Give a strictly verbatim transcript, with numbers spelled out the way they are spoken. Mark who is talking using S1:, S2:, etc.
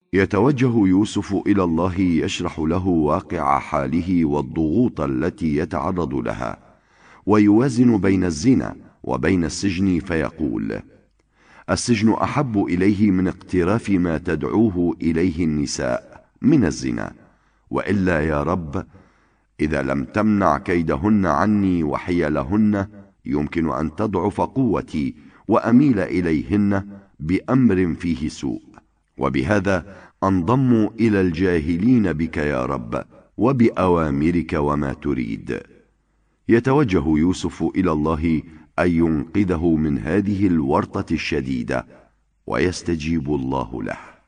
S1: يتوجه يوسف إلى الله يشرح له واقع حاله والضغوط التي يتعرض لها، ويوازن بين الزنا وبين السجن فيقول: السجن أحب إليه من اقتراف ما تدعوه إليه النساء من الزنا، وإلا يا رب إذا لم تمنع كيدهن عني وحيلهن يمكن أن تضعف قوتي وأميل إليهن بأمر فيه سوء، وبهذا أنضم إلى الجاهلين بك يا رب وبأوامرك وما تريد. يتوجه يوسف إلى الله أن ينقذه من هذه الورطة الشديدة، ويستجيب الله له.